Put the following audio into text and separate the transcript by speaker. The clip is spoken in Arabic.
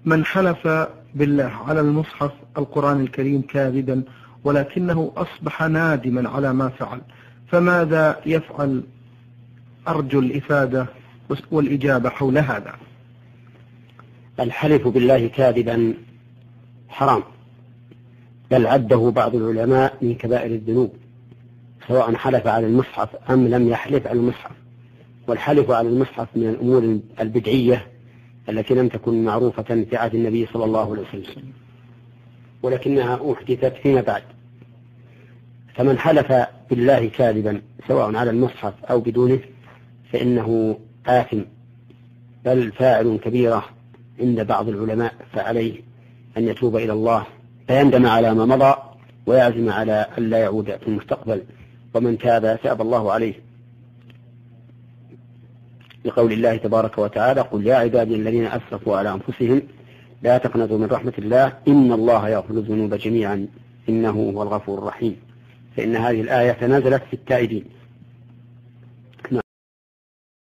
Speaker 1: من حلف بالله على المصحف القرآن الكريم كاذبا ولكنه أصبح نادما على ما فعل، فماذا يفعل؟ أرجو الإفادة والإجابة حول هذا.
Speaker 2: الحلف بالله كاذبا حرام، بل عده بعض العلماء من كبائر الذنوب، سواء حلف على المصحف أم لم يحلف على المصحف. والحلف على المصحف من الأمور البدعية التي لم تكن معروفة في عهد النبي صلى الله عليه وسلم، ولكنها أحدثت فيما بعد. فمن حلف بالله كاذبا سواء على المصحف أو بدونه فإنه آثم، بل فاعل كبيرة عند بعض العلماء، فعليه أن يتوب إلى الله فيندم على ما مضى ويعزم على أن لا يعود في المستقبل، ومن تاب تاب الله عليه، لقول الله تبارك وتعالى: قل يا عبادي الذين أسرفوا على أنفسهم لا تقنطوا من رحمة الله إن الله يغفر الذنوب جميعا إنه هو الغفور الرحيم. فإن هذه الآية نزلت في التائبين